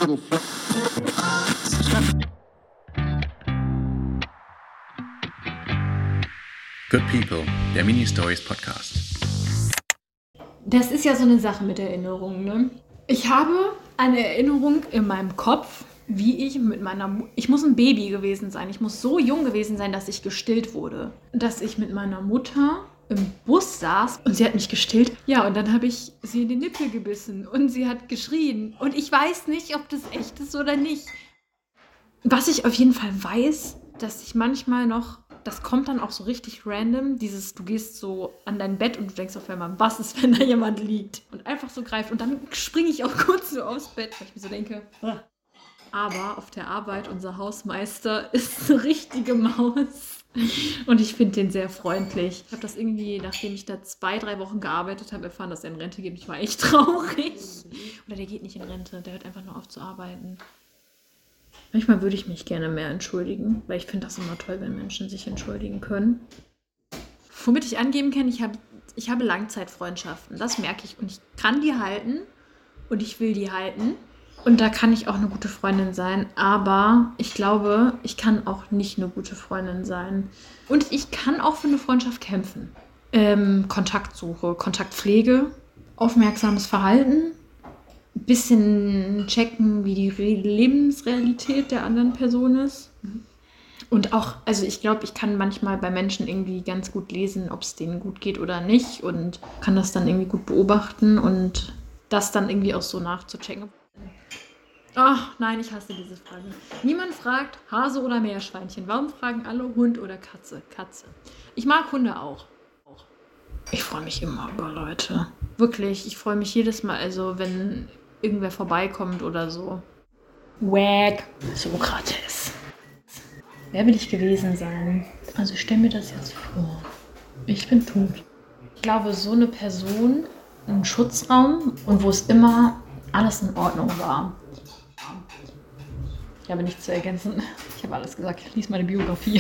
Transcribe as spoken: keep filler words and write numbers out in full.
Good People, der Mini-Stories Podcast. Das ist ja so eine Sache mit Erinnerungen, ne? Ich habe eine Erinnerung in meinem Kopf, wie ich mit meiner Mutter... Ich muss ein Baby gewesen sein. Ich muss so jung gewesen sein, dass ich gestillt wurde. Dass ich mit meiner Mutter im Bus saß und sie hat mich gestillt. Ja, und dann habe ich sie in den Nippel gebissen und sie hat geschrien. Und ich weiß nicht, ob das echt ist oder nicht. Was ich auf jeden Fall weiß, dass ich manchmal noch... Das kommt dann auch so richtig random, dieses, du gehst so an dein Bett und du denkst auf einmal, was ist, wenn da jemand liegt? Und einfach so greift und dann springe ich auch kurz so aufs Bett, weil ich mir so denke, aber auf der Arbeit, unser Hausmeister ist eine richtige Maus und ich finde den sehr freundlich. Ich habe das irgendwie, nachdem ich da zwei, drei Wochen gearbeitet habe, erfahren, dass er in Rente geht. Ich war echt traurig. Oder der geht nicht in Rente, der hört einfach nur auf zu arbeiten. Manchmal würde ich mich gerne mehr entschuldigen, weil ich finde das immer toll, wenn Menschen sich entschuldigen können. Womit ich angeben kann, ich habe, ich habe Langzeitfreundschaften, das merke ich. Und ich kann die halten und ich will die halten. Und da kann ich auch eine gute Freundin sein. Aber ich glaube, ich kann auch nicht eine gute Freundin sein. Und ich kann auch für eine Freundschaft kämpfen. Ähm, Kontaktsuche, Kontaktpflege, aufmerksames Verhalten. Ein bisschen checken, wie die Lebensrealität der anderen Person ist. Und auch, also ich glaube, ich kann manchmal bei Menschen irgendwie ganz gut lesen, ob es denen gut geht oder nicht und kann das dann irgendwie gut beobachten und das dann irgendwie auch so nachzuchecken. Ach, nein, ich hasse diese Frage. Niemand fragt Hase oder Meerschweinchen. Warum fragen alle Hund oder Katze? Katze. Ich mag Hunde auch. Ich freue mich immer über Leute. Wirklich, ich freue mich jedes Mal, also wenn irgendwer vorbeikommt oder so. Wack. Sokrates. Wer will ich gewesen sein? Also stell mir das jetzt vor. Ich bin tot. Ich glaube, so eine Person, ein Schutzraum und wo es immer alles in Ordnung war. Ich habe nichts zu ergänzen. Ich habe alles gesagt. Lies meine Biografie.